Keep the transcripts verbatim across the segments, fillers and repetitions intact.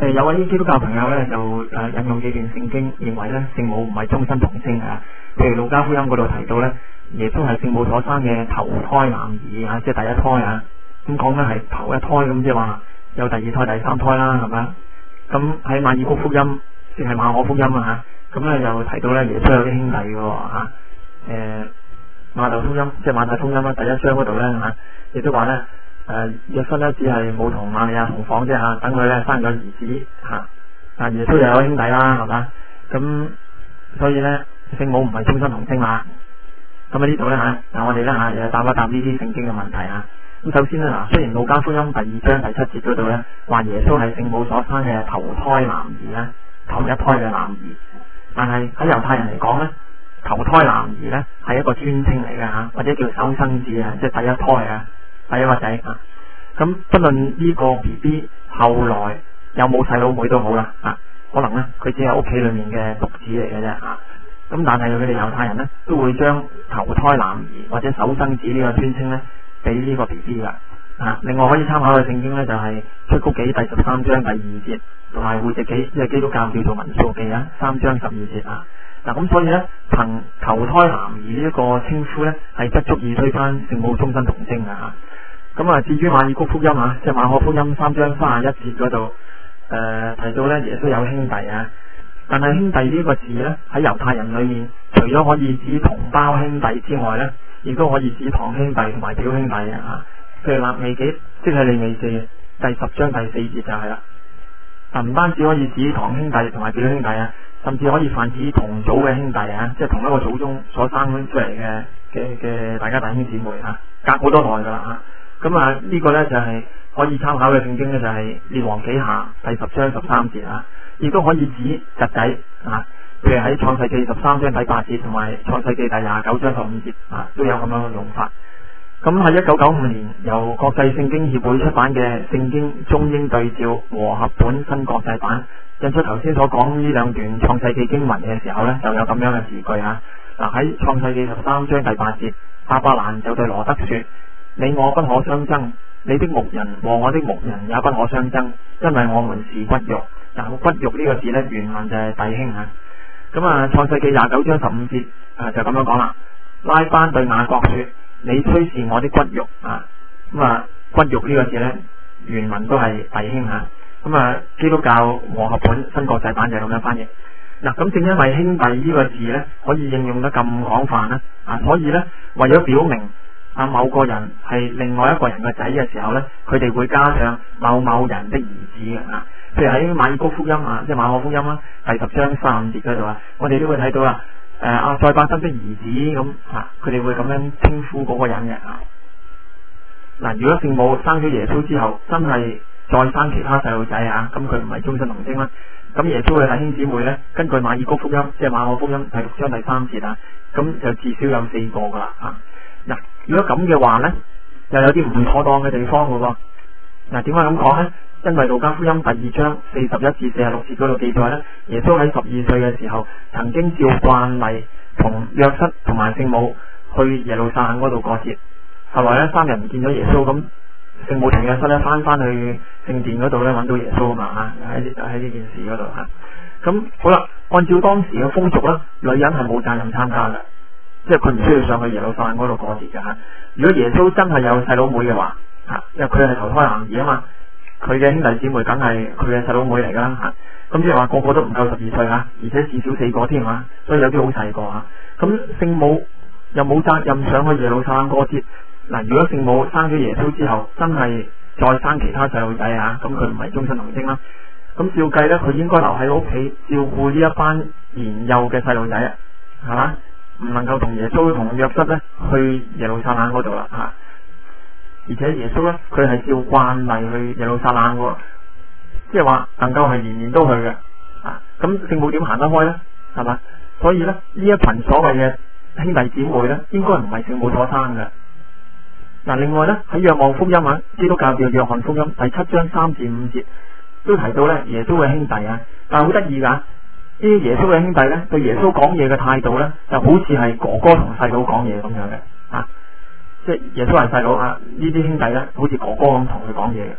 誒有位基督教朋友咧就誒引用幾段聖經，認為咧聖母唔係終身童貞啊。譬如路加福音嗰度提到咧，耶穌係聖母所生嘅頭胎男兒啊，即係第一胎啊。咁講緊係頭一胎，咁即係話有第二胎、第三胎啦，係咪啊？咁喺馬爾谷福音，即係馬可福音啊嚇，咁咧又提到咧耶穌有啲兄弟嘅喎嚇。誒馬竇福音，即係馬太福音啦，第一章嗰度咧嚇，亦都話咧。誒，約瑟咧只係冇同瑪利亞同房啫吓，等佢咧生咗兒子吓，但、啊、耶穌又有兄弟啦，係嘛？咁所以咧聖母唔係終身童貞啦。咁喺呢度咧吓，嗱我哋咧吓又答一答呢啲聖經嘅問題啊。咁首先咧嗱，雖然路加福音第二章第七節嗰度咧話耶穌係聖母所生嘅頭胎男兒咧，頭一胎嘅男兒，但係喺猶太人嚟講咧，頭胎男兒咧係一個尊稱嚟嘅吓，或者叫首生子啊，即係第一胎啊。第一個仔啊，咁不論呢個 B B 後來有冇細佬妹都好啦啊，可能咧佢只係屋企裏面嘅獨子嚟嘅啫啊，咁但係佢哋猶太人咧都會將頭胎男兒或者首生子呢個尊稱咧俾呢個 B B 噶啊。另外可以參考嘅聖經咧就係、是、出谷記第十三章第二節，同埋會籍記即係基督教叫做民數記啊三章十二節啊。嗱咁所以咧憑頭胎男兒呢一個稱呼咧係不足以推翻聖母終身童貞啊。咁啊，至於馬爾谷福音啊，即係馬可福音三章三十一節嗰度，誒提到咧耶穌有兄弟啊，但係兄弟呢個字咧喺猶太人裏面，除咗可以指同胞兄弟之外咧，亦都可以指堂兄弟同埋表兄弟啊。譬如利未記，即係利未記第十章第四節就係啦。啊，唔單止可以指堂兄弟同埋表兄弟啊，甚至可以泛指同祖嘅兄弟啊，即係同一個祖宗所生出嚟嘅嘅嘅大家弟兄姊妹啊，隔好多代噶啦啊。咁啊，呢個咧就係可以參考嘅聖經咧，就係列王紀下第十章十三節啊，亦都可以指侄仔啊，譬如喺創世記十三章第八節同埋創世記第廿九章十五節啊，都有咁樣嘅用法。咁喺一九九五年由國際聖經協會出版嘅《聖經中英對照和合本新國際版》，印出頭先所講呢兩段創世記經文嘅時候咧，就有咁樣嘅字句啊。嗱喺創世記十三章第八節，亞伯蘭就對羅德說：你我不可相爭，你的牧人和我的牧人也不可相爭，因為我們是骨肉。嗱，骨肉呢個字咧，原文就係弟兄啊。咁啊，創世記廿九章十五節啊，就咁樣講啦。拉班對雅各說：你雖是我的骨肉啊。咁啊，骨肉呢個字咧，原文都係弟兄啊。咁啊，基督教和合本新國際版就係咁樣翻譯。嗱，咁正因為兄弟呢個字咧，可以應用得咁廣泛啦，啊，所以咧為咗表明啊，某個人係另外一個人嘅仔嘅時候咧，佢哋會加上某某人的兒子嘅啊。譬如喺馬爾谷福音啊，即係馬可福音啦，第十章三五節嗰度啊，我哋都會睇到啊，誒阿塞巴德的兒子咁啊，佢哋會咁樣稱呼嗰個人嘅啊。嗱，如果聖母生咗耶穌之後，真係再生其他細路仔啊，咁佢唔係終身童貞啦。咁耶穌嘅弟兄姊妹咧，根據馬爾谷福音，即係馬可福音第六章第三節啊，咁就至少有四個噶啦啊。嗱，如果咁嘅話咧，又有啲唔妥當嘅地方嘅喎。嗱，點解咁講咧？因為路加福音第二章四十一至四十六節嗰度記載咧，耶穌喺十二歲嘅時候，曾經照慣例同約瑟同埋聖母去耶路撒冷嗰度過節。後來咧，三人唔見咗耶穌，咁聖母同約瑟咧翻翻去聖殿嗰度咧揾到耶穌啊嘛，喺喺呢件事嗰度吓。咁好啦，按照當時嘅風俗咧，女人係冇責任參加嘅。即係佢唔需要上去耶路撒冷嗰度過節嘅吓。如果耶穌真係有細佬妹嘅話，吓，因為佢係頭胎男兒啊嘛，佢嘅兄弟姊妹梗係佢嘅細佬妹嚟噶啦吓。咁即係話個個都唔夠十二歲吓，而且至少四個添啊，所以有啲好細個吓。咁聖母又冇責任上去耶路撒冷過節。嗱，如果聖母生咗耶穌之後，真係再生其他細路仔啊，咁佢唔係終身童貞啦。咁照計咧，佢應該留喺屋企照顧呢一班年幼嘅細路仔啊，係嘛？唔能夠同耶穌同約瑟咧去耶路撒冷嗰度啦吓，而且耶穌咧佢係照慣例去耶路撒冷嘅，即係話能夠係年年都去嘅啊。咁聖母點行得開咧？係嘛？所以咧呢一群所謂嘅兄弟姊妹咧，應該唔係聖母所生嘅。嗱，另外咧喺若望福音啊，基督教叫約翰福音第七章三至五節都提到咧耶穌嘅兄弟啊，但係好得意噶。呢啲耶穌嘅兄弟咧，對耶穌講嘢嘅態度咧，就好似係哥哥同細佬講嘢咁樣嘅，啊，即係耶穌係細佬啊，呢啲兄弟咧，好似哥哥咁同佢講嘢嘅。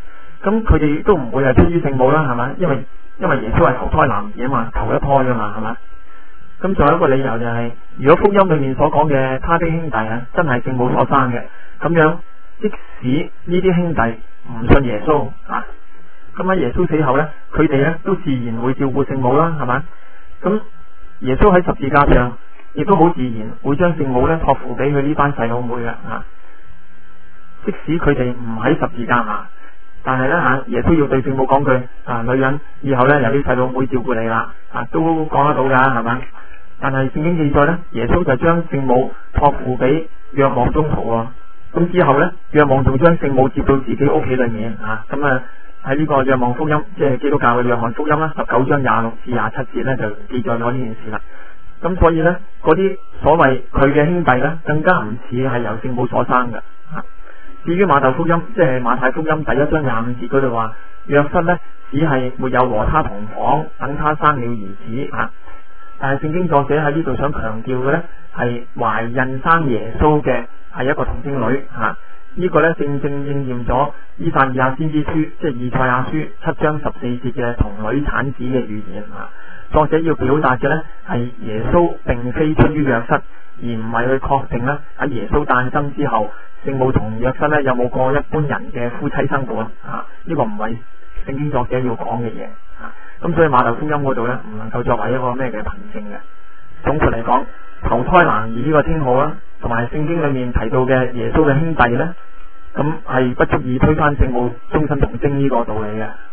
咁佢哋都唔會係出於聖母啦，係咪？因為因為耶穌係頭胎男兒啊嘛，頭一胎噶嘛，係咪？咁仲有一個理由就係、是，如果福音裏面所講嘅他的兄弟啊，真係聖母所生嘅，咁樣即使呢啲兄弟唔信耶穌啊，咁喺耶穌死後呢，佢哋呢都自然會照顧聖母啦，係咪？咁耶穌喺十字架上，亦都好自然會將聖母呢託付俾佢呢班細佬妹嘅啊。即使佢哋唔喺十字架下，但係呢，吓，耶穌要對聖母講句啊，女人以後呢，由啲細佬妹照顧你啦，啊都講得到噶，係咪？但係聖經記載呢，耶穌就將聖母託付俾若望宗徒啊。咁之後呢，若望仲將聖母接到自己屋企裏面啊。咁啊喺呢個若望福音，即係基督教嘅約翰福音啦，十九章廿六至廿七節呢，就記載咗呢件事啦。咁所以呢，嗰啲所謂佢嘅兄弟呢，更加唔似係由聖母所生嘅。啊，至於馬竇福音，即係馬太福音第一章廿五節嗰度話，約瑟呢，只係沒有和他同房，等他生了兒子啊。但係聖經作者喺呢度想強調嘅呢，係懷孕生耶穌嘅係一個童貞女吓，呢、啊這個呢，正正應驗咗以賽亞先知書，即係以賽亞書七章十四節嘅童女產子嘅預言啊。作者要表達嘅呢，係耶穌並非出於約瑟，而唔係去確定呢喺耶穌誕生之後，聖母同約瑟呢有冇過一般人嘅夫妻生活啊？呢、這個唔係聖經作者要講嘅嘢。咁所以馬竇福音嗰度呢，唔能夠作為一個咩嘅憑證嘅。總括嚟講，頭胎男兒呢個稱號啦，同埋聖經裏面提到嘅耶穌嘅兄弟呢，咁係不足以推翻聖母終身童貞呢個道理嘅。